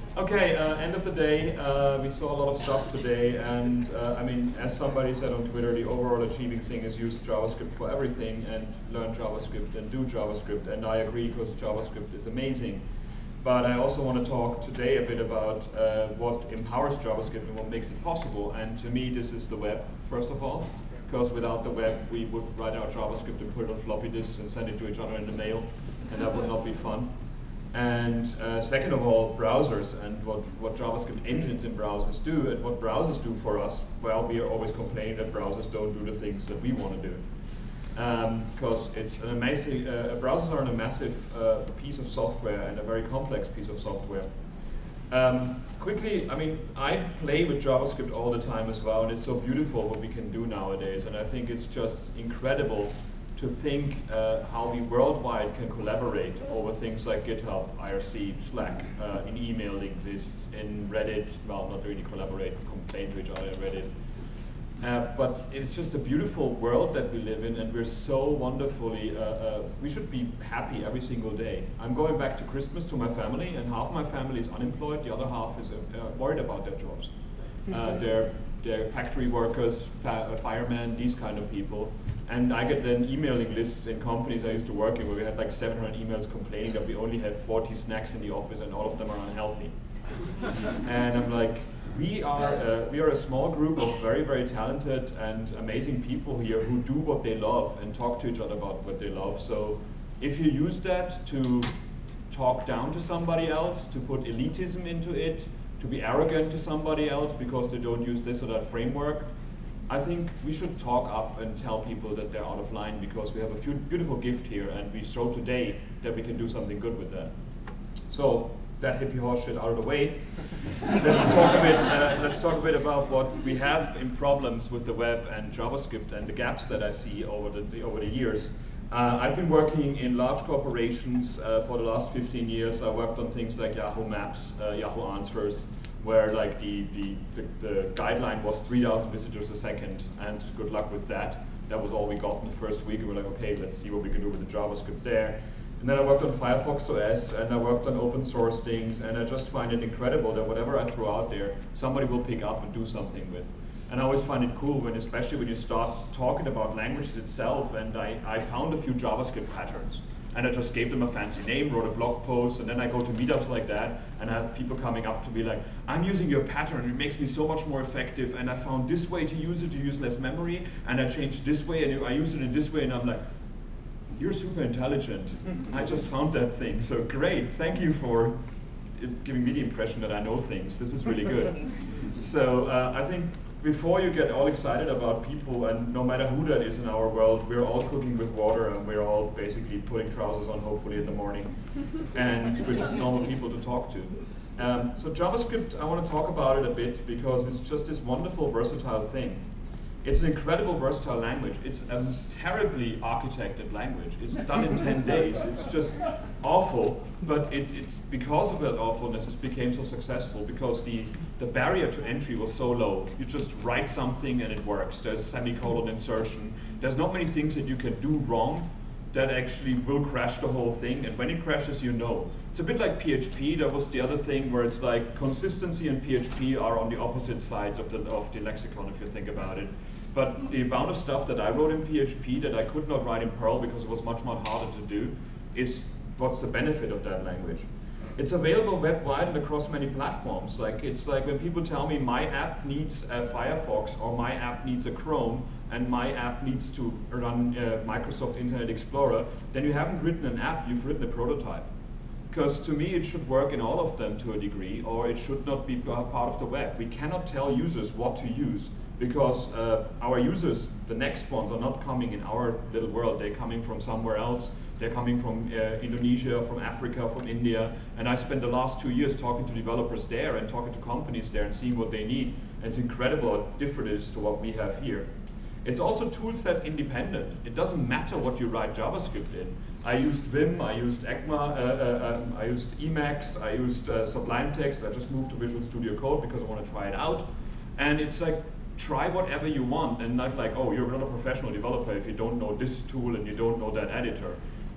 Okay, end of the day, we saw a lot of stuff today, and I mean, as somebody said on Twitter, the overall achieving thing is use JavaScript for everything and learn JavaScript and do JavaScript, and I agree because JavaScript is amazing. But I also want to talk today a bit about what empowers JavaScript and what makes it possible, and to me this is the web, first of all, because without the web we would write our JavaScript and put it on floppy disks and send it to each other in the mail, and that would not be fun. And second of all, browsers and what JavaScript engines in browsers do and what browsers do for us. Well, we are always complaining that browsers don't do the things that we want to do. Because it's an amazing, browsers are a massive piece of software and a very complex piece of software. Quickly, I mean, I play with JavaScript all the time as well, and it's so beautiful what we can do nowadays, and I think it's just incredible to think how we worldwide can collaborate over things like GitHub, IRC, Slack, in email link lists, in Reddit, well, not really collaborate, complain to each other in Reddit. But it's just a beautiful world that we live in, and we're so wonderfully, we should be happy every single day. I'm going back to Christmas to my family, and half my family is unemployed, the other half is worried about their jobs. They're factory workers, firemen, these kind of people. And I get then emailing lists in companies I used to work in where we had like 700 emails complaining that we only have 40 snacks in the office and all of them are unhealthy. And I'm like, we are a small group of very, very talented and amazing people here who do what they love and talk to each other about what they love. So if you use that to talk down to somebody else, to put elitism into it, to be arrogant to somebody else because they don't use this or that framework, I think we should talk up and tell people that they're out of line because we have a beautiful gift here and we show today that we can do something good with that. So that hippie horse shit out of the way. Let's talk a bit about what we have in problems with the web and JavaScript and the gaps that I see over the years. I've been working in large corporations for the last 15 years. I worked on things like Yahoo Maps, Yahoo Answers, where like the guideline was 3,000 visitors a second, and good luck with that. That was all we got in the first week. We were like, okay, let's see what we can do with the JavaScript there. And then I worked on Firefox OS, and I worked on open source things, and I just find it incredible that whatever I throw out there, somebody will pick up and do something with. And I always find it cool when, especially when you start talking about languages itself, and I found a few JavaScript patterns. And I just gave them a fancy name, wrote a blog post, and then I go to meetups like that, and I have people coming up to be like, I'm using your pattern, it makes me so much more effective, and I found this way to use it, to use less memory, and I changed this way, and I use it in this way, and I'm like, you're super intelligent. I just found that thing, so great, thank you for giving me the impression that I know things. This is really good. So I think before you get all excited about people, and no matter who that is in our world, we're all cooking with water and we're all basically putting trousers on hopefully in the morning. And we're just normal people to talk to. So JavaScript, I want to talk about it a bit because it's just this wonderful, versatile thing. It's an incredible, versatile language. It's a terribly architected language. It's done in 10 days. It's just awful, but it's because of that awfulness it became so successful because the barrier to entry was so low. You just write something and it works. There's semicolon insertion. There's not many things that you can do wrong that actually will crash the whole thing, and when it crashes, you know. It's a bit like PHP. That was the other thing where it's like consistency and PHP are on the opposite sides of the lexicon if you think about it. But the amount of stuff that I wrote in PHP that I could not write in Perl because it was much more harder to do is what's the benefit of that language. It's available web-wide and across many platforms. Like it's like when people tell me my app needs a Firefox or my app needs a Chrome and my app needs to run Microsoft Internet Explorer, then you haven't written an app, you've written a prototype. Because to me it should work in all of them to a degree, or it should not be part of the web. We cannot tell users what to use because our users, the next ones, are not coming in our little world. They're coming from somewhere else. They're coming from Indonesia, from Africa, from India, and I spent the last 2 years talking to developers there and talking to companies there and seeing what they need. And it's incredible how different it is to what we have here. It's also toolset independent. It doesn't matter what you write JavaScript in. I used Vim, I used ECMA, I used Emacs, I used Sublime Text. I just moved to Visual Studio Code because I want to try it out. And it's like, try whatever you want and not like, oh, you're not a professional developer if you don't know this tool and you don't know that editor.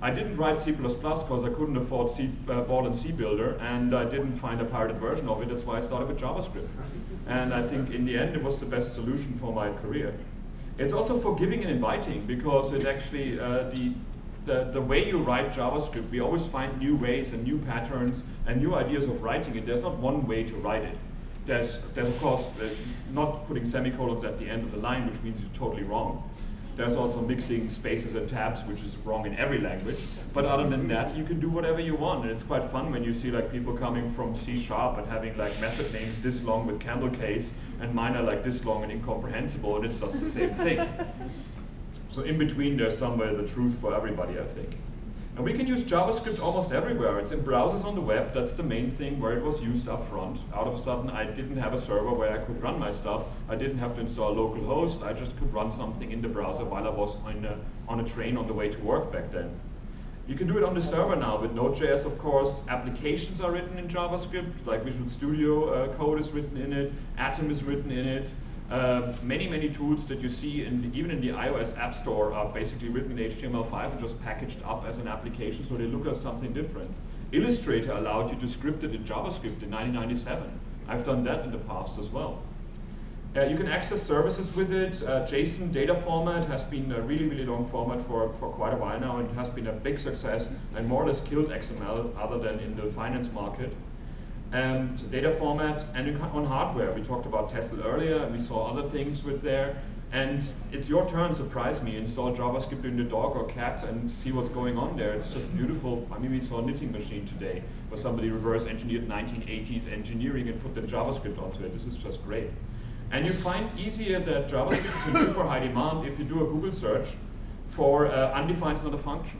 I didn't write C++ because I couldn't afford Ball and C Builder, and I didn't find a pirated version of it. That's why I started with JavaScript. And I think in the end it was the best solution for my career. It's also forgiving and inviting, because it actually, the way you write JavaScript, we always find new ways and new patterns and new ideas of writing it. There's not one way to write it. There's of course, not putting semicolons at the end of the line, which means you're totally wrong. There's also mixing spaces and tabs, which is wrong in every language. But other than that, you can do whatever you want. And it's quite fun when you see like people coming from C# and having like method names this long with camel case, and mine are like this long and incomprehensible, and it's just the same thing. So in between, there's somewhere the truth for everybody, I think. And we can use JavaScript almost everywhere. It's in browsers on the web. That's the main thing where it was used up front. Out of a sudden, I didn't have a server where I could run my stuff. I didn't have to install a local host. I just could run something in the browser while I was on a train on the way to work back then. You can do it on the server now with Node.js, of course. Applications are written in JavaScript, like Visual Studio Code is written in it. Atom is written in it. Many tools that you see even in the iOS App Store are basically written in HTML5 and just packaged up as an application, so they look at something different. Illustrator allowed you to script it in JavaScript in 1997. I've done that in the past as well. You can access services with it. JSON data format has been a really long format for quite a while now, and has been a big success and more or less killed XML other than in the finance market. So data format, and on hardware, we talked about Tessel earlier, and we saw other things with there. And it's your turn, surprise me, install JavaScript in the dog or cat and see what's going on there. It's just beautiful. I mean, we saw a knitting machine today where somebody reverse engineered 1980s engineering and put the JavaScript onto it. This is just great. And you find easier that JavaScript is in super high demand if you do a Google search for undefined is not a function.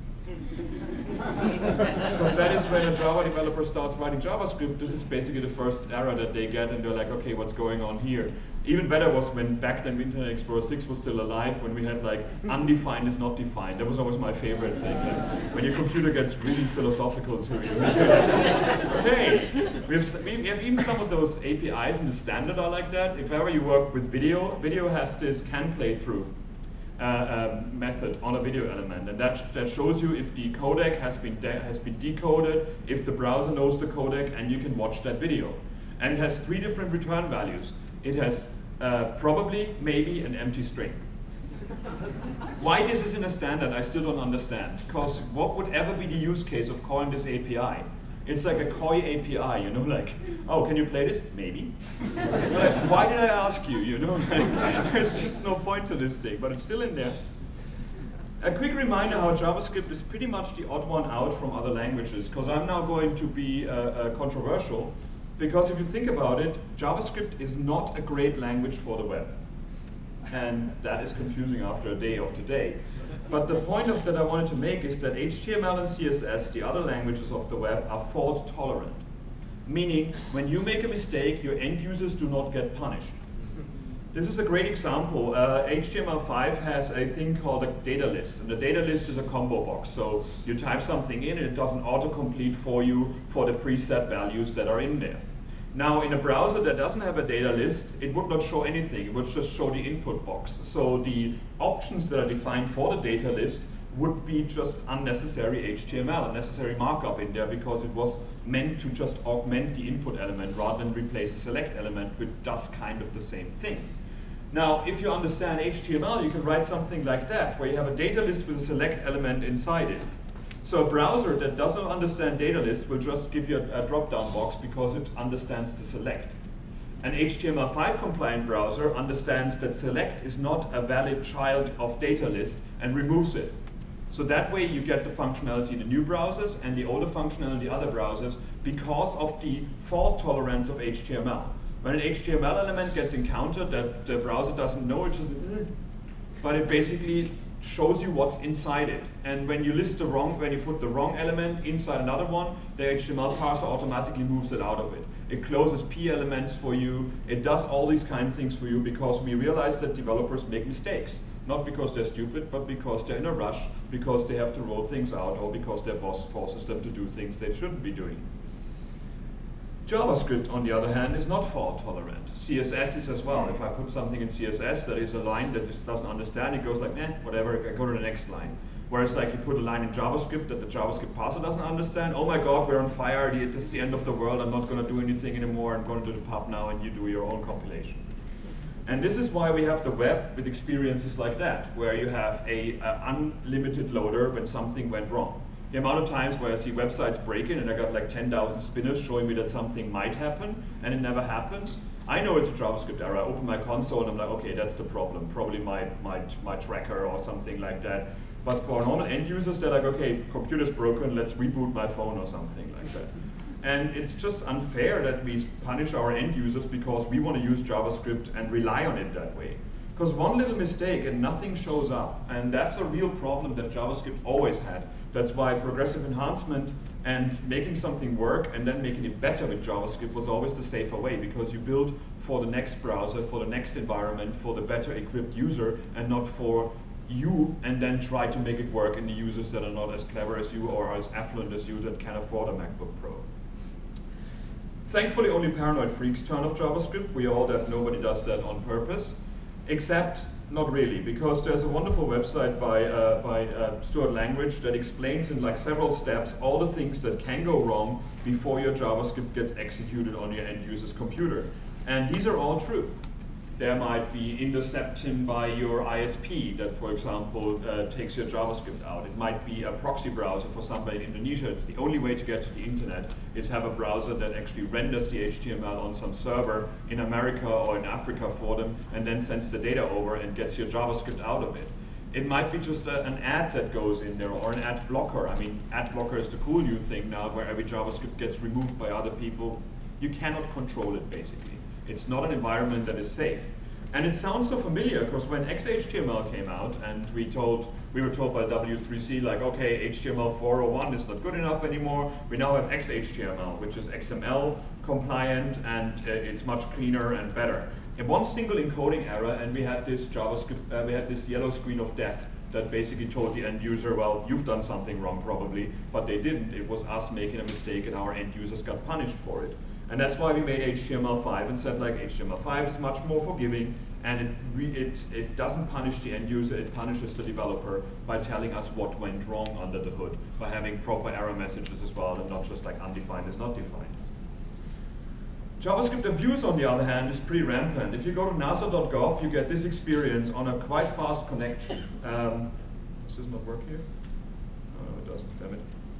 Because that is when a Java developer starts writing JavaScript, this is basically the first error that they get, and they're like, okay, what's going on here? Even better was when back then Internet Explorer 6 was still alive, when we had like undefined is not defined. That was always my favorite thing. Like, when your computer gets really philosophical to you. Okay, we have even some of those APIs in the standard are like that. If ever you work with video, video has this can play through method on a video element, and that shows you if the codec has been decoded, if the browser knows the codec, and you can watch that video. And it has 3 different return values. It has probably, maybe, an empty string. Why this is in a standard, I still don't understand. Because what would ever be the use case of calling this API? It's like a coy API, you know, like, oh, can you play this? Maybe. Like, why did I ask you, you know? Like, there's just no point to this thing, but it's still in there. A quick reminder how JavaScript is pretty much the odd one out from other languages, because I'm now going to be controversial, because if you think about it, JavaScript is not a great language for the web. And that is confusing after a day of today. But the point that I wanted to make is that HTML and CSS, the other languages of the web, are fault tolerant. Meaning, when you make a mistake, your end users do not get punished. This is a great example. HTML5 has a thing called a data list. And the data list is a combo box. So you type something in and it doesn't autocomplete for you for the preset values that are in there. Now, in a browser that doesn't have a data list, it would not show anything. It would just show the input box. So the options that are defined for the data list would be just unnecessary HTML, unnecessary markup in there, because it was meant to just augment the input element rather than replace a select element, which does kind of the same thing. Now, if you understand HTML, you can write something like that, where you have a data list with a select element inside it. So a browser that doesn't understand data lists will just give you a drop-down box because it understands the select. An HTML5 compliant browser understands that select is not a valid child of data list and removes it. So that way you get the functionality in the new browsers and the older functionality in the other browsers because of the fault tolerance of HTML. When an HTML element gets encountered that the browser doesn't know, it just, but it basically shows you what's inside it. And when you when you put the wrong element inside another one, the HTML parser automatically moves it out of it. It closes P elements for you. It does all these kind of things for you because we realize that developers make mistakes. Not because they're stupid, but because they're in a rush, because they have to roll things out, or because their boss forces them to do things they shouldn't be doing. JavaScript, on the other hand, is not fault tolerant. CSS is as well. If I put something in CSS that is a line that it doesn't understand, it goes like, whatever, I go to the next line. where it's like you put a line in JavaScript that the JavaScript parser doesn't understand. Oh my God, we're on fire, this is the end of the world, I'm not going to do anything anymore, I'm going to the pub now, and you do your own compilation. And this is why we have the web with experiences like that, where you have a unlimited loader when something went wrong. The amount of times where I see websites breaking and I got like 10,000 spinners showing me that something might happen and it never happens. I know it's a JavaScript error. I open my console and I'm like, okay, that's the problem. Probably my tracker or something like that. But for normal end users, they're like, okay, computer's broken, let's reboot my phone or something like that. And it's just unfair that we punish our end users because we want to use JavaScript and rely on it that way. Because one little mistake and nothing shows up. And that's a real problem that JavaScript always had. That's why progressive enhancement and making something work and then making it better with JavaScript was always the safer way, because you build for the next browser, for the next environment, for the better equipped user, and not for you, and then try to make it work in the users that are not as clever as you or as affluent as you that can afford a MacBook Pro. Thankfully, only paranoid freaks turn off JavaScript. We all that nobody does that on purpose, except not really, because there's a wonderful website by Stuart Langridge that explains in like several steps all the things that can go wrong before your JavaScript gets executed on your end user's computer. And these are all true. There might be interception by your ISP that, for example, takes your JavaScript out. It might be a proxy browser for somebody in Indonesia. It's the only way to get to the internet is have a browser that actually renders the HTML on some server in America or in Africa for them and then sends the data over and gets your JavaScript out of it. It might be just an ad that goes in there or an ad blocker. I mean, ad blocker is the cool new thing now where every JavaScript gets removed by other people. You cannot control it, basically. It's not an environment that is safe. And it sounds so familiar because when XHTML came out and we were told by W3C like, okay, HTML 401 is not good enough anymore. We now have XHTML, which is XML compliant and it's much cleaner and better. And one single encoding error and we had this JavaScript, we had this yellow screen of death that basically told the end user, well, you've done something wrong probably, but they didn't. It was us making a mistake and our end users got punished for it. And that's why we made HTML5 and said like HTML5 is much more forgiving and it doesn't punish the end user, it punishes the developer by telling us what went wrong under the hood, by having proper error messages as well and not just like undefined is not defined. JavaScript abuse, on the other hand, is pretty rampant. If you go to nasa.gov, you get this experience on a quite fast connection. Does this not work here? No, it doesn't, damn it.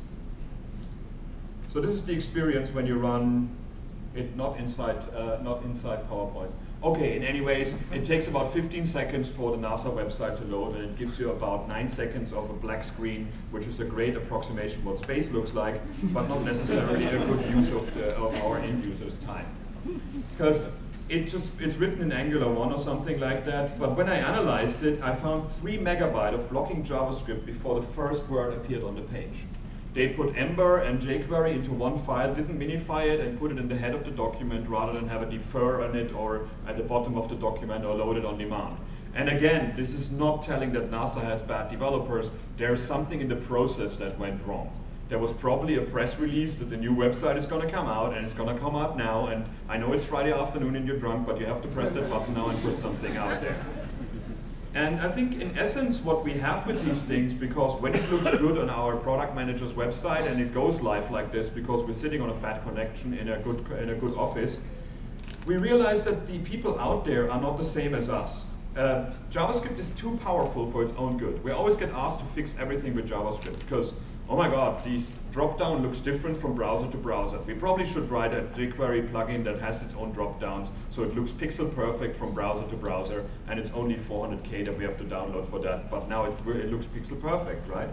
So this is the experience when you run it not inside PowerPoint. Okay, in any ways, it takes about 15 seconds for the NASA website to load, and it gives you about 9 seconds of a black screen, which is a great approximation of what space looks like, but not necessarily a good use of our end users' time. Because it's written in Angular 1 or something like that, but when I analyzed it, I found 3 megabytes of blocking JavaScript before the first word appeared on the page. They put Ember and jQuery into one file, didn't minify it, and put it in the head of the document rather than have a defer on it or at the bottom of the document or load it on demand. And again, this is not telling that NASA has bad developers. There's something in the process that went wrong. There was probably a press release that the new website is going to come out, and it's going to come out now, and I know it's Friday afternoon and you're drunk, but you have to press that button now and put something out there. And I think in essence what we have with these things, because when it looks good on our product manager's website and it goes live like this because we're sitting on a fat connection in a good office, we realize that the people out there are not the same as us. JavaScript is too powerful for its own good. We always get asked to fix everything with JavaScript because, oh my god, this drop-down looks different from browser to browser. We probably should write a jQuery plugin that has its own drop-downs so it looks pixel perfect from browser to browser, and it's only 400K that we have to download for that, but now it looks pixel perfect, right?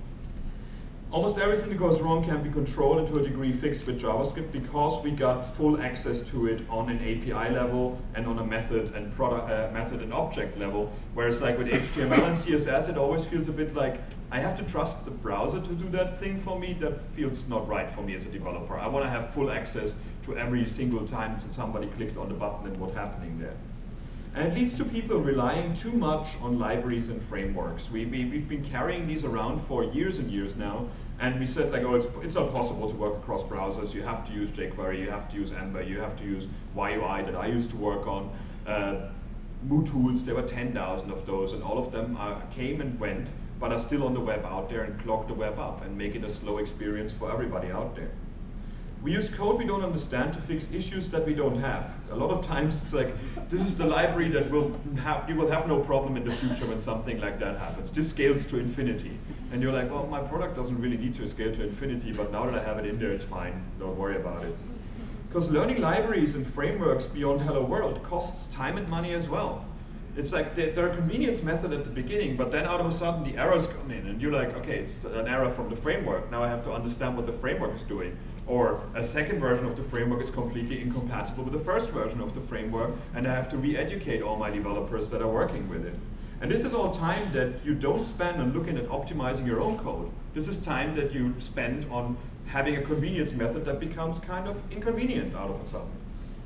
Almost everything that goes wrong can be controlled and to a degree fixed with JavaScript because we got full access to it on an API level and on a method and object level. Whereas like with HTML and CSS, it always feels a bit like I have to trust the browser to do that thing for me. That feels not right for me as a developer. I want to have full access to every single time that somebody clicked on the button and what's happening there. And it leads to people relying too much on libraries and frameworks. We've been carrying these around for years and years now, and we said like, oh, it's not possible to work across browsers. You have to use jQuery, you have to use Ember, you have to use YUI that I used to work on. MooTools, there were 10,000 of those, and all of them came and went. but are still on the web out there and clog the web up and make it a slow experience for everybody out there. We use code we don't understand to fix issues that we don't have. A lot of times it's like, this is the library that you will have no problem in the future when something like that happens. This scales to infinity. And you're like, well, my product doesn't really need to scale to infinity, but now that I have it in there, it's fine. Don't worry about it. Because learning libraries and frameworks beyond Hello World costs time and money as well. It's like they're a convenience method at the beginning, but then out of a sudden the errors come in, and you're like, okay, it's an error from the framework. Now I have to understand what the framework is doing. Or a second version of the framework is completely incompatible with the first version of the framework, and I have to re-educate all my developers that are working with it. And this is all time that you don't spend on looking at optimizing your own code. This is time that you spend on having a convenience method that becomes kind of inconvenient out of a sudden.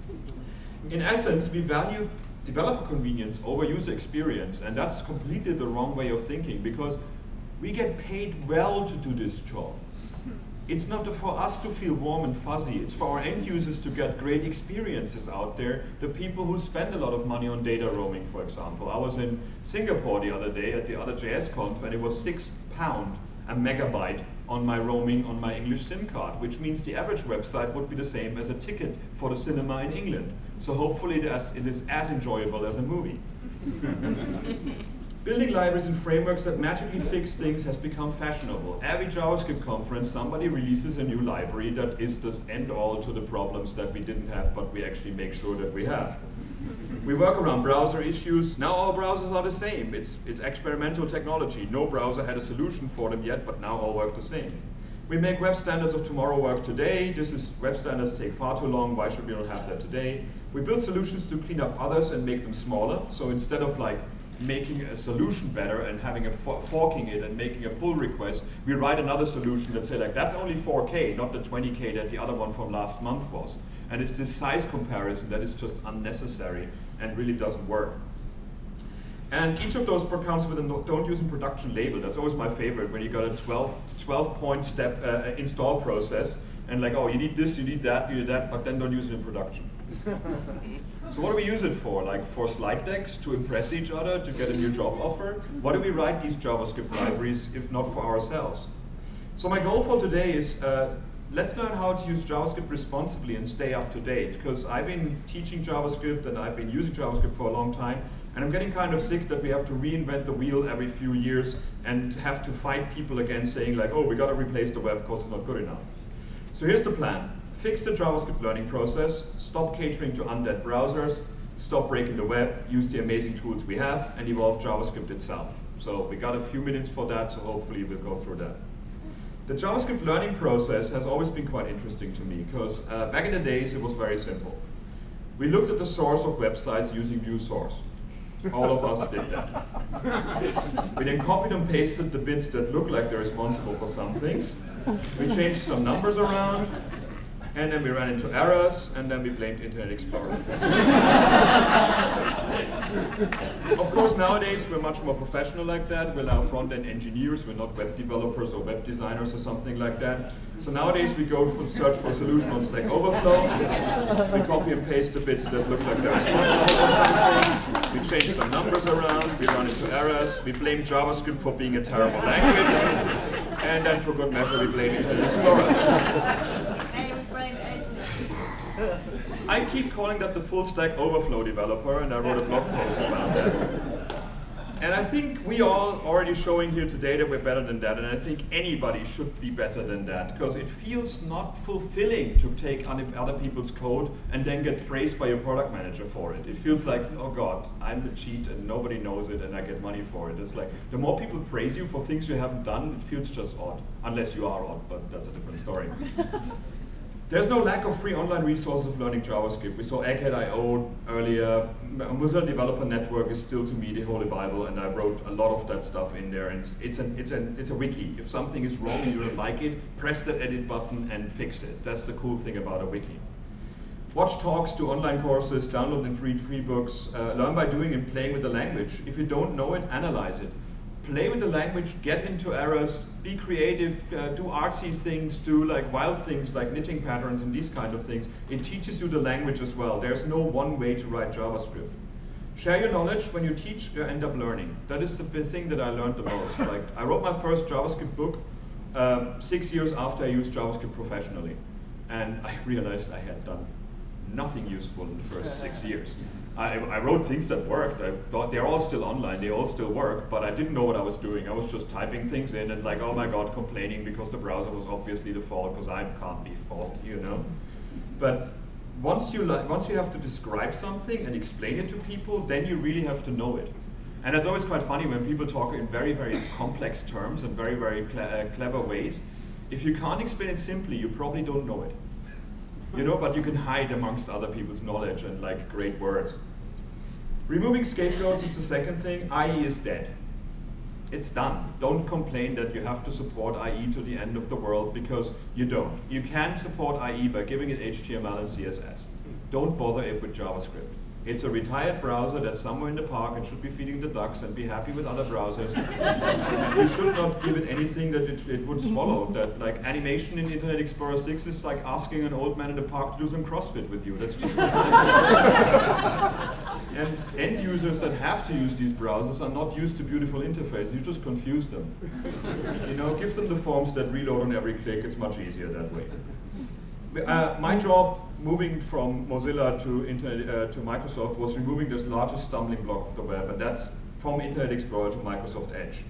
In essence, we value developer convenience over user experience, and that's completely the wrong way of thinking, because we get paid well to do this job. It's not for us to feel warm and fuzzy, it's for our end users to get great experiences out there, the people who spend a lot of money on data roaming, for example. I was in Singapore the other day at the other JS Conf, and it was £6 a megabyte on my roaming on my English SIM card, which means the average website would be the same as a ticket for the cinema in England. So hopefully it is as enjoyable as a movie. Building libraries and frameworks that magically fix things has become fashionable. Every JavaScript conference, somebody releases a new library that is the end-all to the problems that we didn't have, but we actually make sure that we have. We work around browser issues. Now all browsers are the same. It's experimental technology. No browser had a solution for them yet, but now all work the same. We make web standards of tomorrow work today. Web standards take far too long. Why should we not have that today? We build solutions to clean up others and make them smaller. So instead of like making a solution better and having forking it and making a pull request, we write another solution that say like, that's only 4K, not the 20K that the other one from last month was. And it's this size comparison that is just unnecessary and really doesn't work. And each of those comes with a don't use in production label. That's always my favorite, when you got a 12-point step install process, and like, oh, you need this, you need that, but then don't use it in production. So what do we use it for? Like for slide decks, to impress each other, to get a new job offer? What do we write these JavaScript libraries if not for ourselves? So my goal for today is, let's learn how to use JavaScript responsibly and stay up to date, because I've been teaching JavaScript and I've been using JavaScript for a long time, and I'm getting kind of sick that we have to reinvent the wheel every few years and have to fight people again saying like, oh, we got to replace the web because it's not good enough. So here's the plan. Fix the JavaScript learning process, stop catering to undead browsers, stop breaking the web, use the amazing tools we have, and evolve JavaScript itself. So we got a few minutes for that, so hopefully we'll go through that. The JavaScript learning process has always been quite interesting to me, because back in the days it was very simple. We looked at the source of websites using view source. All of us did that. We then copied and pasted the bits that look like they're responsible for some things. We changed some numbers around, and then we ran into errors, and then we blamed Internet Explorer. Of course, nowadays we're much more professional like that. We're now front-end engineers, we're not web developers or web designers or something like that. So nowadays we go for search for a solution on Stack Overflow. We copy and paste the bits that look like they're responsible for some things. We change some numbers around, we run into errors, we blame JavaScript for being a terrible language, and then for good measure we blame Internet Explorer. I keep calling that the full Stack Overflow developer, and I wrote a blog post about that. And I think we are already showing here today that we're better than that, and I think anybody should be better than that, because it feels not fulfilling to take other people's code and then get praised by your product manager for it. It feels like, oh God, I'm the cheat and nobody knows it and I get money for it. It's like, the more people praise you for things you haven't done, it feels just odd, unless you are odd, but that's a different story. There's no lack of free online resources of learning JavaScript. We saw Egghead.io earlier. Mozilla Developer Network is still, to me, the holy Bible, and I wrote a lot of that stuff in there. And it's a wiki. If something is wrong and you don't like it, press that edit button and fix it. That's the cool thing about a wiki. Watch talks, do online courses, download and read free books, learn by doing and playing with the language. If you don't know it, analyze it. Play with the language, get into errors, be creative, do artsy things, do like wild things like knitting patterns and these kind of things. It teaches you the language as well. There's no one way to write JavaScript. Share your knowledge. When you teach, you end up learning. That is the thing that I learned the most. Like, I wrote my first JavaScript book 6 years after I used JavaScript professionally. And I realized I had done nothing useful in the first 6 years. I wrote things that worked. I thought they're all still online, they all still work, but I didn't know what I was doing. I was just typing things in and like, oh my God, complaining because the browser was obviously the fault, because I can't be fault, you know? But once you have to describe something and explain it to people, then you really have to know it. And it's always quite funny when people talk in very, very complex terms and very, very clever ways. If you can't explain it simply, you probably don't know it. You know, but you can hide amongst other people's knowledge and like great words. Removing scapegoats is the second thing. IE is dead. It's done. Don't complain that you have to support IE to the end of the world, because you don't. You can support IE by giving it HTML and CSS. Don't bother it with JavaScript. It's a retired browser that's somewhere in the park and should be feeding the ducks and be happy with other browsers. You should not give it anything that it would swallow. That, like, animation in Internet Explorer 6 is like asking an old man in the park to do some CrossFit with you. That's just And end users that have to use these browsers are not used to beautiful interfaces. You just confuse them. You know, give them the forms that reload on every click. It's much easier that way. My job moving from Mozilla to Microsoft was removing this largest stumbling block of the web, and that's from Internet Explorer to Microsoft Edge.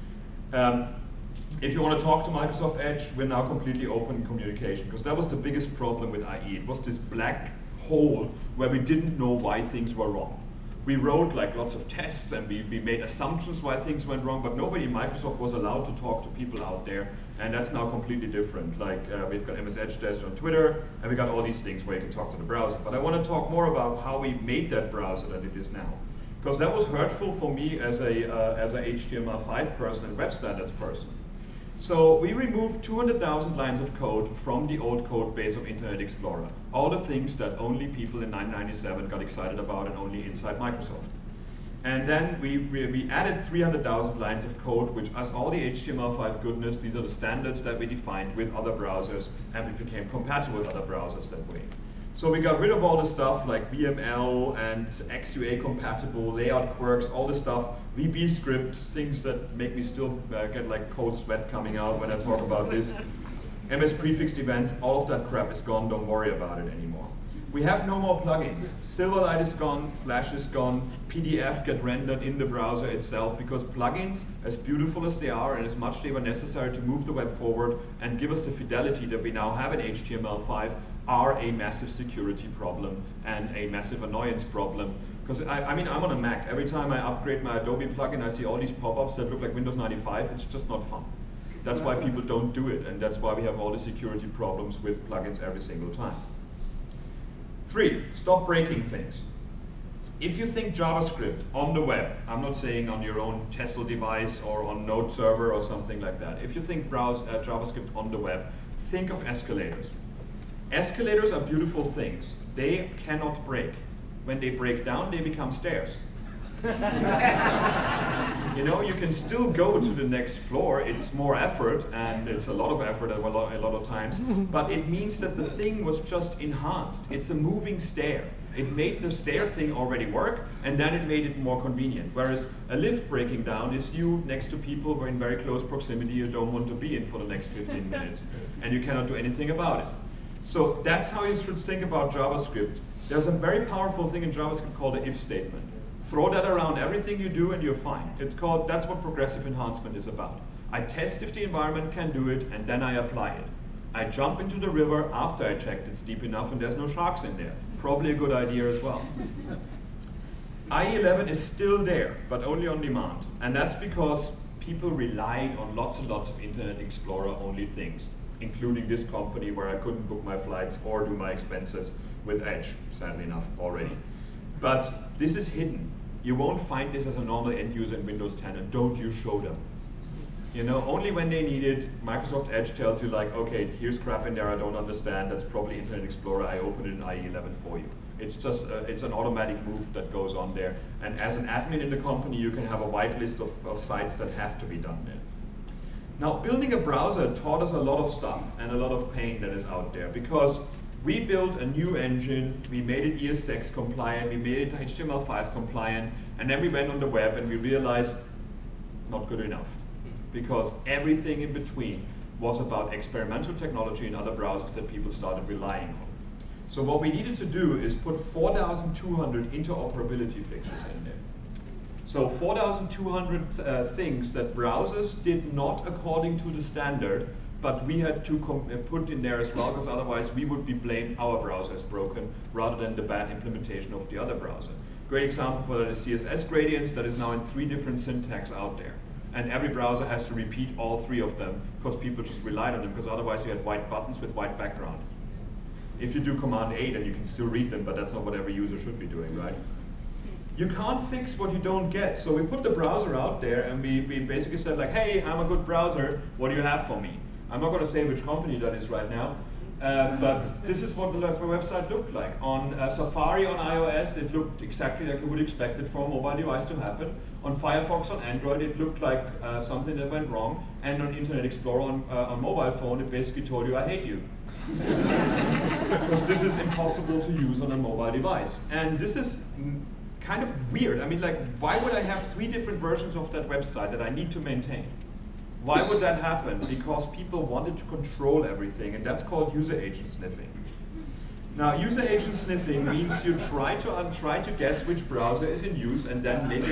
If you want to talk to Microsoft Edge, we're now completely open in communication, because that was the biggest problem with IE. It was this black hole where we didn't know why things were wrong. We wrote like lots of tests and we made assumptions why things went wrong, but nobody in Microsoft was allowed to talk to people out there, and that's now completely different. Like we've got MS Edge Test on Twitter, and we got all these things where you can talk to the browser. But I want to talk more about how we made that browser that it is now, because that was hurtful for me as a HTML5 person and web standards person. So we removed 200,000 lines of code from the old code base of Internet Explorer. All the things that only people in 1997 got excited about and only inside Microsoft. And then we added 300,000 lines of code, which as all the HTML5 goodness, these are the standards that we defined with other browsers, and we became compatible with other browsers that way. So we got rid of all the stuff like VML and XUA compatible, layout quirks, all the stuff, VB script, things that make me still get like cold sweat coming out when I talk about this. MS prefixed events, all of that crap is gone, don't worry about it anymore. We have no more plugins. Silverlight is gone, Flash is gone, PDF get rendered in the browser itself, because plugins, as beautiful as they are and as much they were necessary to move the web forward and give us the fidelity that we now have in HTML5, are a massive security problem and a massive annoyance problem. Because I mean, I'm on a Mac. Every time I upgrade my Adobe plugin, I see all these pop-ups that look like Windows 95. It's just not fun. That's why people don't do it, and that's why we have all the security problems with plugins every single time. 3, stop breaking things. If you think JavaScript on the web, I'm not saying on your own Tesla device or on Node server or something like that. If you think JavaScript on the web, think of escalators. Escalators are beautiful things. They cannot break. When they break down, they become stairs. You know, you can still go to the next floor. It's more effort, and it's a lot of effort a lot of times, but it means that the thing was just enhanced. It's a moving stair. It made the stair thing already work, and then it made it more convenient. Whereas a lift breaking down is you next to people who are in very close proximity you don't want to be in for the next 15 minutes, and you cannot do anything about it. So that's how you should think about JavaScript. There's a very powerful thing in JavaScript called the if statement. Throw that around everything you do and you're fine. That's what progressive enhancement is about. I test if the environment can do it, and then I apply it. I jump into the river after I checked it's deep enough and there's no sharks in there. Probably a good idea as well. IE11 is still there, but only on demand. And that's because people relied on lots and lots of Internet Explorer only things, including this company where I couldn't book my flights or do my expenses with Edge, sadly enough, already. But this is hidden. You won't find this as a normal end user in Windows 10, and don't you show them. You know, only when they need it, Microsoft Edge tells you like, okay, here's crap in there I don't understand, that's probably Internet Explorer, I open it in IE11 for you. It's just, it's an automatic move that goes on there. And as an admin in the company, you can have a whitelist of sites that have to be done there. Now, building a browser taught us a lot of stuff and a lot of pain that is out there, because We built a new engine, we made it ES6 compliant, we made it HTML5 compliant, and then we went on the web and we realized not good enough. Because everything in between was about experimental technology in other browsers that people started relying on. So what we needed to do is put 4,200 interoperability fixes in there. So 4,200 things that browsers did not according to the standard, but we had to put in there as well, because otherwise we would be blamed our browser is broken rather than the bad implementation of the other browser. Great example for that is CSS gradients that is now in 3 different syntax out there. And every browser has to repeat all 3 of them because people just relied on them, because otherwise you had white buttons with white background. If you do Command A, then you can still read them, but that's not what every user should be doing, right? You can't fix what you don't get. So we put the browser out there and we basically said like, hey, I'm a good browser, what do you have for me? I'm not going to say which company that is right now, but this is what the website looked like. On Safari on iOS, it looked exactly like you would expect it from a mobile device to happen. On Firefox on Android, it looked like something that went wrong. And on Internet Explorer on mobile phone, it basically told you, I hate you. Because this is impossible to use on a mobile device. And this is kind of weird. I mean, like, why would I have 3 different versions of that website that I need to maintain? Why would that happen? Because people wanted to control everything, and that's called user agent sniffing. Now, user agent sniffing means you try to guess which browser is in use and then make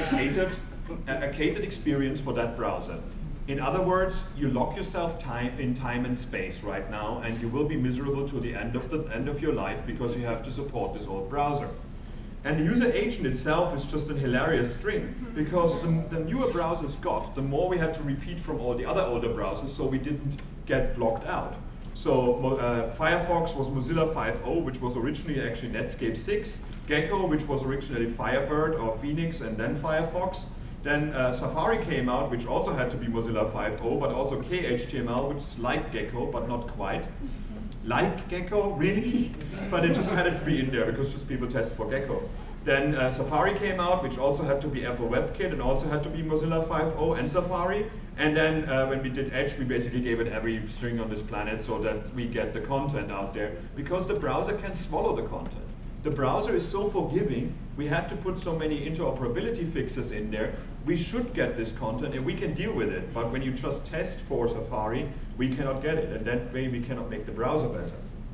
a catered experience for that browser. In other words, you lock yourself in time and space right now, and you will be miserable to the end of your life because you have to support this old browser. And the user agent itself is just a hilarious string, because the newer browsers got, the more we had to repeat from all the other older browsers, so we didn't get blocked out. So Firefox was Mozilla 5.0, which was originally actually Netscape 6. Gecko, which was originally Firebird or Phoenix, and then Firefox. Then Safari came out, which also had to be Mozilla 5.0, but also KHTML, which is like Gecko, but not quite. Like Gecko, really? But it just had to be in there because just people test for Gecko. Then Safari came out, which also had to be Apple WebKit and also had to be Mozilla 5.0 and Safari. And then when we did Edge, we basically gave it every string on this planet so that we get the content out there, because the browser can swallow the content. The browser is so forgiving, we had to put so many interoperability fixes in there. We should get this content and we can deal with it, but when you just test for Safari, we cannot get it, and that way we cannot make the browser better.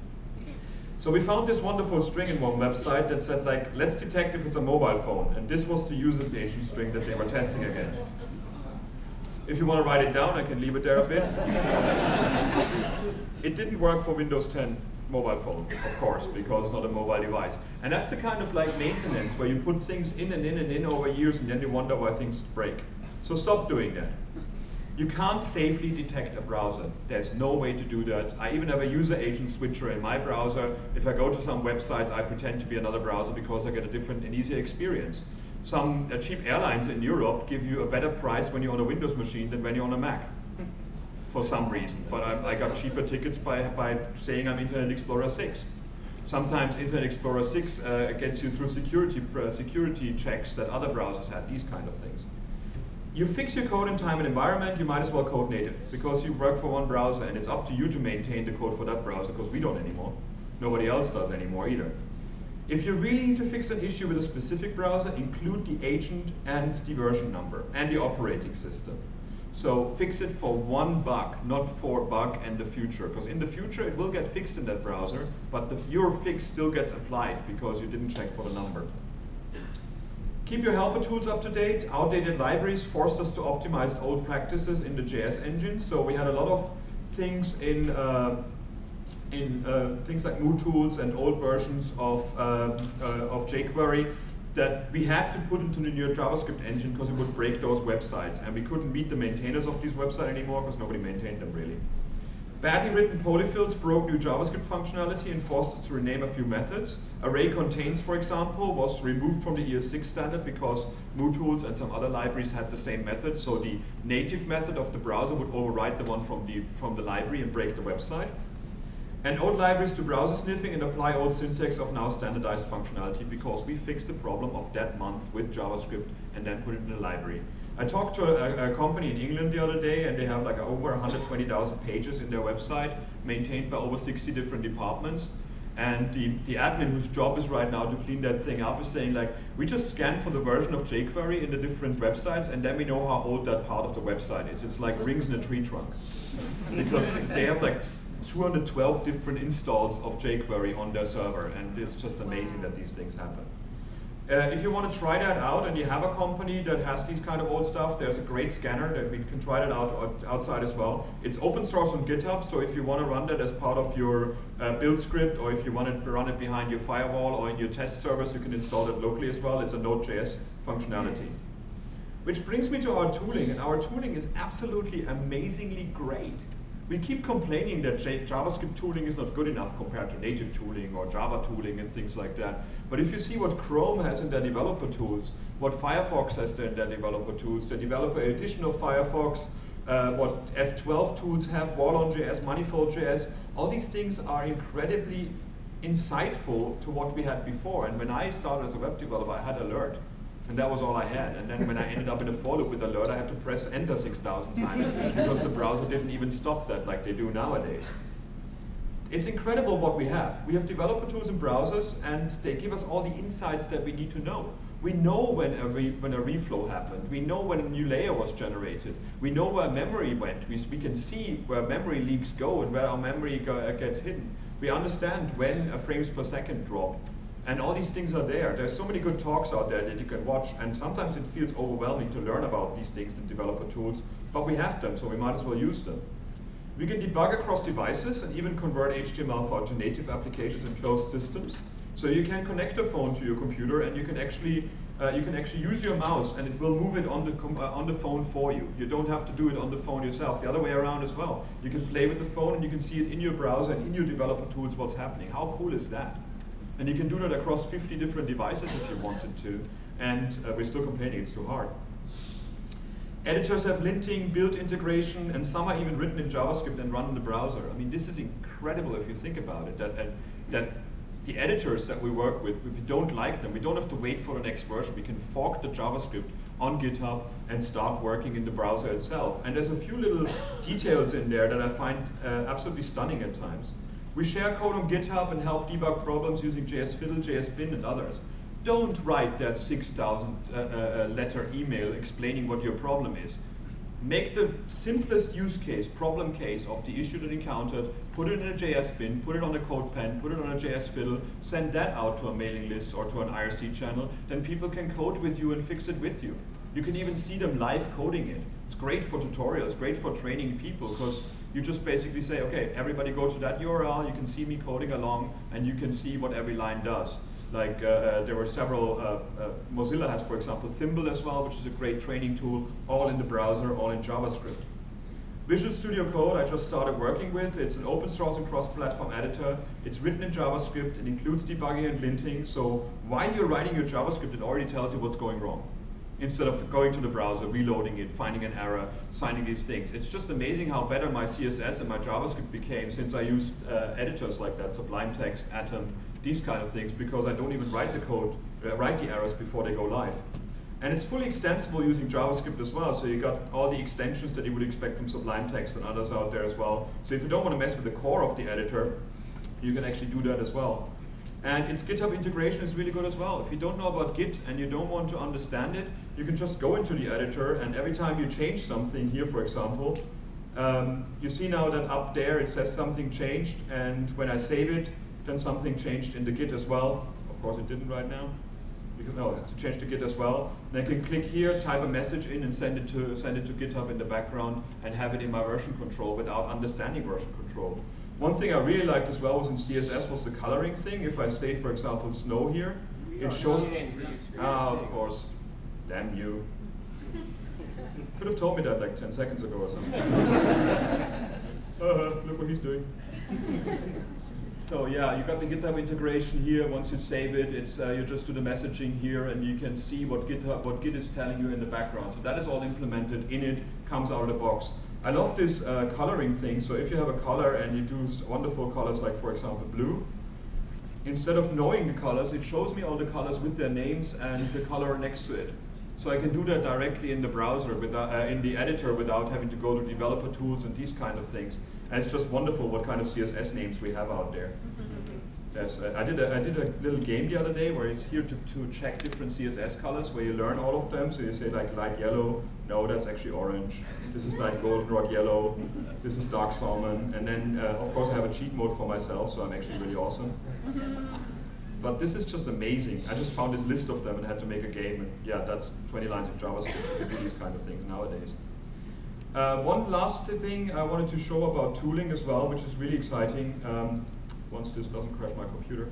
So we found this wonderful string in one website that said like, let's detect if it's a mobile phone, and this was the user agent string that they were testing against. If you want to write it down, I can leave it there a bit. It didn't work for Windows 10 mobile phone, of course, because it's not a mobile device. And that's the kind of like maintenance where you put things in and in and in over years and then you wonder why things break. So stop doing that. You can't safely detect a browser. There's no way to do that. I even have a user agent switcher in my browser. If I go to some websites, I pretend to be another browser because I get a different and easier experience. Some cheap airlines in Europe give you a better price when you're on a Windows machine than when you're on a Mac. For some reason, but I got cheaper tickets by saying I'm Internet Explorer 6. Sometimes Internet Explorer 6 gets you through security checks that other browsers have, these kind of things. You fix your code in time and environment, you might as well code native, because you work for one browser and it's up to you to maintain the code for that browser, because we don't anymore. Nobody else does anymore either. If you really need to fix an issue with a specific browser, include the agent and the version number and the operating system. So fix it for one bug, not for bug in the future. Because in the future it will get fixed in that browser, but your fix still gets applied because you didn't check for the number. Keep your helper tools up to date. Outdated libraries forced us to optimize old practices in the JS engine. So we had a lot of things in things like MooTools and old versions of jQuery that we had to put into the new JavaScript engine because it would break those websites, and we couldn't meet the maintainers of these websites anymore because nobody maintained them really. Badly written polyfills broke new JavaScript functionality and forced us to rename a few methods. Array contains, for example, was removed from the ES6 standard because MooTools and some other libraries had the same method, so the native method of the browser would override the one from the library and break the website. And old libraries to browser sniffing and apply old syntax of now standardized functionality, because we fixed the problem of that month with JavaScript and then put it in the library. I talked to a company in England the other day, and they have like over 120,000 pages in their website, maintained by over 60 different departments. And the admin whose job is right now to clean that thing up is saying like, we just scan for the version of jQuery in the different websites, and then we know how old that part of the website is. It's like rings in a tree trunk. Because they have like 212 different installs of jQuery on their server, and it's just amazing that these things happen. If you want to try that out and you have a company that has these kind of old stuff, there's a great scanner that we can try that out outside as well. It's open source on GitHub, so if you want to run that as part of your build script, or if you want to run it behind your firewall or in your test servers, you can install it locally as well. It's a Node.js functionality. Which brings me to our tooling, and our tooling is absolutely amazingly great. We keep complaining that JavaScript tooling is not good enough compared to native tooling or Java tooling and things like that. But if you see what Chrome has in their developer tools, what Firefox has in their developer tools, the developer edition of Firefox, what F12 tools have, Wallon.js, Manifold.js, all these things are incredibly insightful to what we had before. And when I started as a web developer, I had Alert. And that was all I had. And then when I ended up in a for loop with Alert, I had to press enter 6,000 times because the browser didn't even stop that like they do nowadays. It's incredible what we have. We have developer tools and browsers, and they give us all the insights that we need to know. We know when a reflow happened. We know when a new layer was generated. We know where memory went. We can see where memory leaks go and where our memory gets hidden. We understand when a frames per second drop. And all these things are there. There's so many good talks out there that you can watch, and sometimes it feels overwhelming to learn about these things in developer tools, but we have them, so we might as well use them. We can debug across devices and even convert HTML to native applications in closed systems. So you can connect a phone to your computer, and you can actually use your mouse, and it will move it on the phone for you. You don't have to do it on the phone yourself. The other way around as well. You can play with the phone, and you can see it in your browser and in your developer tools what's happening. How cool is that? And you can do that across 50 different devices if you wanted to, and we're still complaining it's too hard. Editors have linting, build integration, and some are even written in JavaScript and run in the browser. I mean, this is incredible if you think about it, that the editors that we work with, if we don't like them, we don't have to wait for the next version. We can fork the JavaScript on GitHub and start working in the browser itself. And there's a few little details in there that I find absolutely stunning at times. We share code on GitHub and help debug problems using JSFiddle, JSBin, and others. Don't write that 6,000 letter email explaining what your problem is. Make the simplest use case, problem case of the issue that you encountered, put it in a JSBin, put it on a CodePen, put it on a JSFiddle, send that out to a mailing list or to an IRC channel, then people can code with you and fix it with you. You can even see them live coding it. It's great for tutorials, great for training people, because you just basically say, okay, everybody go to that URL, you can see me coding along, and you can see what every line does. Like there were several, Mozilla has, for example, Thimble as well, which is a great training tool, all in the browser, all in JavaScript. Visual Studio Code I just started working with. It's an open source and cross-platform editor. It's written in JavaScript. It includes debugging and linting. So while you're writing your JavaScript, it already tells you what's going wrong, instead of going to the browser, reloading it, finding an error, signing these things. It's just amazing how better my CSS and my JavaScript became since I used editors like that, Sublime Text, Atom, these kind of things, because I don't even write the code, write the errors before they go live. And it's fully extensible using JavaScript as well, so you got all the extensions that you would expect from Sublime Text and others out there as well. So if you don't want to mess with the core of the editor, you can actually do that as well. And its GitHub integration is really good as well. If you don't know about Git and you don't want to understand it, you can just go into the editor, and every time you change something here, for example, you see now that up there it says something changed, and when I save it, then something changed in the Git as well. Of course it didn't right now, because no, it's to change the Git as well. And I can click here, type a message in, and send it to GitHub in the background, and have it in my version control without understanding version control. One thing I really liked as well was in CSS was the coloring thing. If I say, for example, snow here, it shows. Of course. Damn you. Could have told me that like 10 seconds ago or something. Look what he's doing. So yeah, you got the GitHub integration here. Once you save it, it's you just do the messaging here, and you can see what Git is telling you in the background. So that is all implemented in it, comes out of the box. I love this coloring thing. So if you have a color and you do wonderful colors, like for example blue, instead of knowing the colors, it shows me all the colors with their names and the color next to it. So I can do that directly in the browser, in the editor, without having to go to developer tools and these kind of things. And it's just wonderful what kind of CSS names we have out there. Yes, I did a little game the other day where it's here to check different CSS colors, where you learn all of them. So you say like light yellow, no, that's actually orange. This is like goldenrod yellow. This is dark salmon. And then, of course, I have a cheat mode for myself, so I'm actually really awesome. But this is just amazing. I just found this list of them and had to make a game. And yeah, that's 20 lines of JavaScript to do these kind of things nowadays. One last thing I wanted to show about tooling as well, which is really exciting. Once this doesn't crash my computer,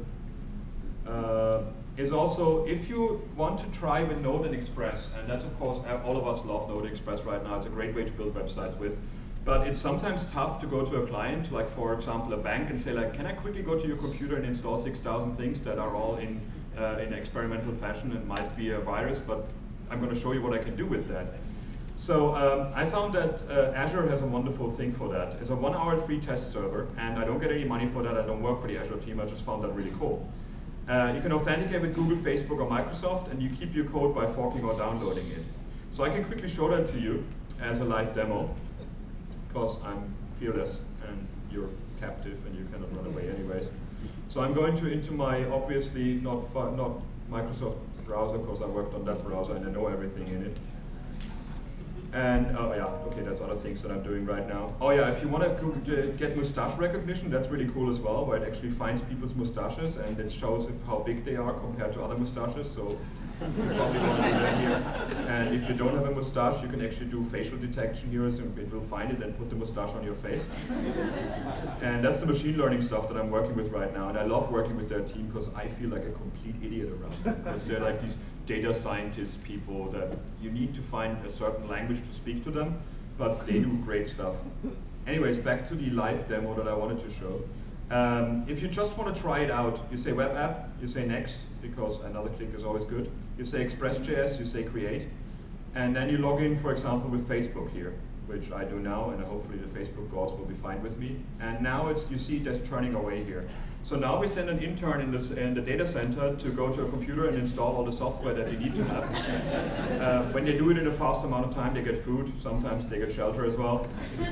is also if you want to try with Node and Express, and that's of course, all of us love Node and Express right now, it's a great way to build websites with, but it's sometimes tough to go to a client, like for example a bank, and say like, can I quickly go to your computer and install 6,000 things that are all in experimental fashion and might be a virus, but I'm going to show you what I can do with that. So I found that Azure has a wonderful thing for that. It's a 1-hour free test server, and I don't get any money for that. I don't work for the Azure team. I just found that really cool. You can authenticate with Google, Facebook, or Microsoft, and you keep your code by forking or downloading it. So I can quickly show that to you as a live demo, because I'm fearless, and you're captive, and you cannot run away anyways. So I'm going into my, obviously, not Microsoft browser, because I worked on that browser, and I know everything in it. And, oh yeah, okay, that's other things that I'm doing right now. Oh yeah, if you want to get mustache recognition, that's really cool as well, where it actually finds people's mustaches and it shows how big they are compared to other mustaches, so you probably want to do that here. And if you don't have a mustache, you can actually do facial detection here, so it will find it and put the mustache on your face. And that's the machine learning stuff that I'm working with right now, and I love working with their team because I feel like a complete idiot around them, because they're like these data scientist people that you need to find a certain language to speak to them, but they do great stuff. Anyways, back to the live demo that I wanted to show. If you just want to try it out, you say web app, you say next, because another click is always good. You say Express.js, you say create, and then you log in, for example, with Facebook here, which I do now, and hopefully the Facebook gods will be fine with me. And now you see that's turning away here. So now we send an intern in the data center to go to a computer and install all the software that they need to have. When they do it in a fast amount of time, they get food. Sometimes they get shelter as well.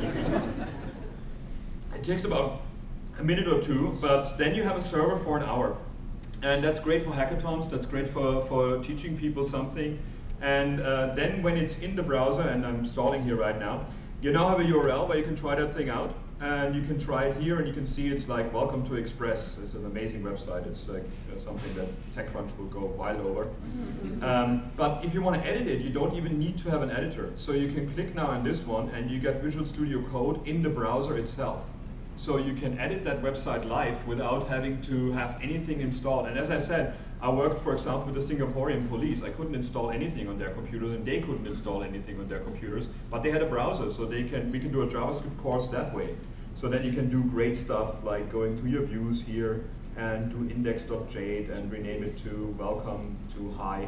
It takes about a minute or two, but then you have a server for an hour. And that's great for hackathons. That's great for teaching people something. And then when it's in the browser, and I'm installing here right now, you now have a URL where you can try that thing out. And you can try it here, and you can see it's like, welcome to Express. It's an amazing website. It's like something that TechCrunch will go wild over. But if you want to edit it, you don't even need to have an editor. So you can click now on this one, and you get Visual Studio Code in the browser itself. So you can edit that website live without having to have anything installed. And as I said, I worked, for example, with the Singaporean police. I couldn't install anything on their computers, and they couldn't install anything on their computers. But they had a browser, so we can do a JavaScript course that way. So then you can do great stuff like going to your views here and do index.jade and rename it to welcome to hi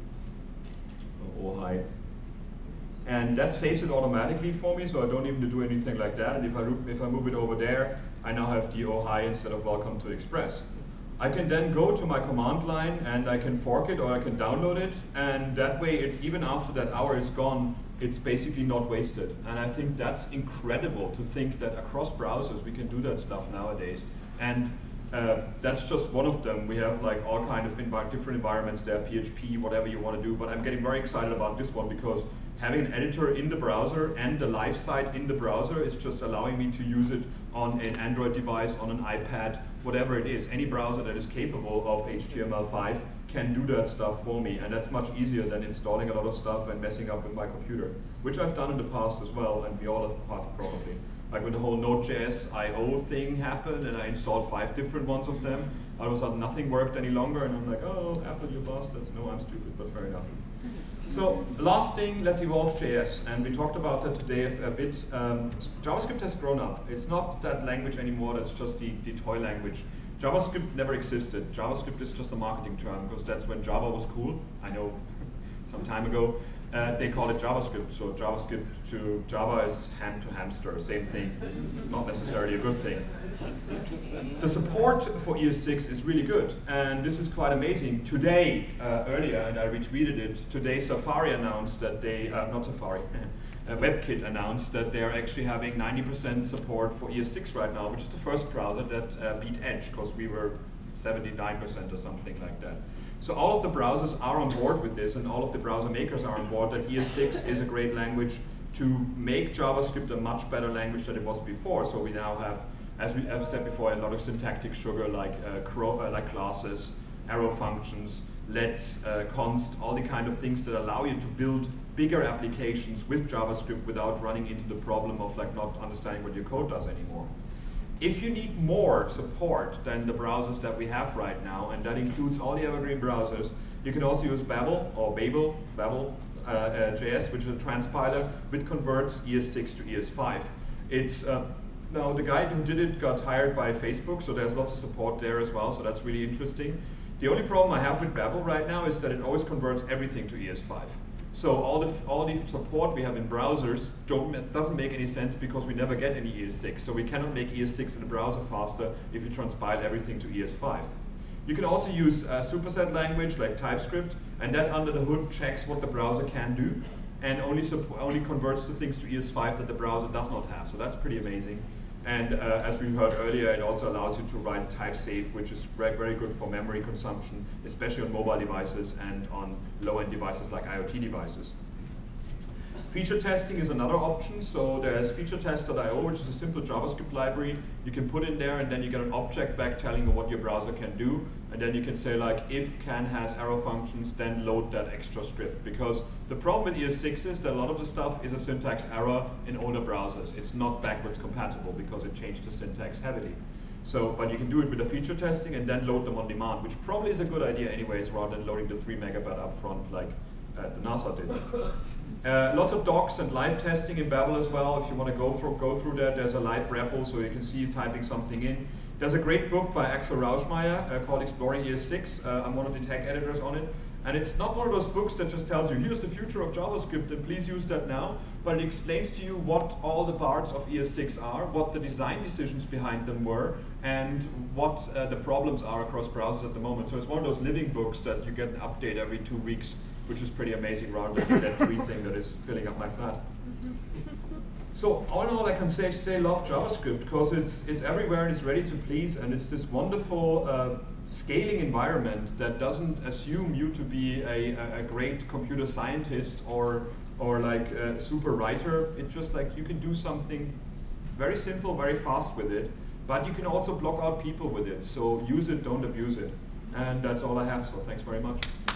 or hi. And that saves it automatically for me, so I don't even do anything like that. And if I move it over there, I now have the oh hi instead of welcome to Express. I can then go to my command line and I can fork it or I can download it, and that way, even after that hour is gone, it's basically not wasted. And I think that's incredible to think that across browsers we can do that stuff nowadays. And that's just one of them. We have like all kind of different environments there, PHP, whatever you want to do, but I'm getting very excited about this one because having an editor in the browser and the live site in the browser is just allowing me to use it on an Android device, on an iPad, whatever it is. Any browser that is capable of HTML5 can do that stuff for me, and that's much easier than installing a lot of stuff and messing up with my computer, which I've done in the past as well, and we all have probably. Like when the whole Node.js I/O thing happened and I installed 5 different ones of them, all of a sudden nothing worked any longer, and I'm like, oh, Apple, you bastards. No, I'm stupid, but fair enough. So last thing, let's evolve JS, and we talked about that today a bit. JavaScript has grown up. It's not that language anymore, that's just the toy language. JavaScript never existed. JavaScript is just a marketing term, because that's when Java was cool. I know some time ago, they call it JavaScript. So JavaScript to Java is ham to hamster, same thing. Not necessarily a good thing. The support for ES6 is really good, and this is quite amazing. Today, earlier, and I retweeted it, today Safari announced that they, not Safari, WebKit announced that they're actually having 90% support for ES6 right now, which is the first browser that beat Edge, because we were 79% or something like that. So all of the browsers are on board with this, and all of the browser makers are on board that ES6 is a great language to make JavaScript a much better language than it was before. So we now have, as I've said before, a lot of syntactic sugar like classes, arrow functions, let, const, all the kind of things that allow you to build bigger applications with JavaScript without running into the problem of like not understanding what your code does anymore. If you need more support than the browsers that we have right now, and that includes all the evergreen browsers, you can also use Babel or Babel JS, which is a transpiler which converts ES6 to ES5. It's now the guy who did it got hired by Facebook, so there's lots of support there as well, so that's really interesting. The only problem I have with Babel right now is that it always converts everything to ES5. So all the support we have in browsers doesn't make any sense because we never get any ES6. So we cannot make ES6 in the browser faster if you transpile everything to ES5. You can also use a superset language like TypeScript, and that under the hood checks what the browser can do and only converts the things to ES5 that the browser does not have. So that's pretty amazing. And as we heard earlier, it also allows you to write type safe, which is very good for memory consumption, especially on mobile devices and on low-end devices like IoT devices. Feature testing is another option. So there's featuretest.io, which is a simple JavaScript library. You can put in there, and then you get an object back telling you what your browser can do. And then you can say, like, if can has arrow functions, then load that extra script. Because the problem with ES6 is that a lot of the stuff is a syntax error in older browsers. It's not backwards compatible because it changed the syntax heavily. So, but you can do it with the feature testing and then load them on demand, which probably is a good idea anyways, rather than loading the 3 megabyte up front like the NASA did. Lots of docs and live testing in Babel as well. If you want to go through that, there's a live repo, so you can see you typing something in. There's a great book by Axel Rauschmeier called Exploring ES6. I'm one of the tech editors on it. And it's not one of those books that just tells you, here's the future of JavaScript and please use that now, but it explains to you what all the parts of ES6 are, what the design decisions behind them were, and what the problems are across browsers at the moment. So it's one of those living books that you get an update every 2 weeks, which is pretty amazing rather than that tree thing that is filling up my flat. So all in all, I can say love JavaScript because it's everywhere and it's ready to please, and it's this wonderful scaling environment that doesn't assume you to be a great computer scientist or like a super writer. It's just like you can do something very simple, very fast with it, but you can also block out people with it. So use it, don't abuse it. And that's all I have, so thanks very much.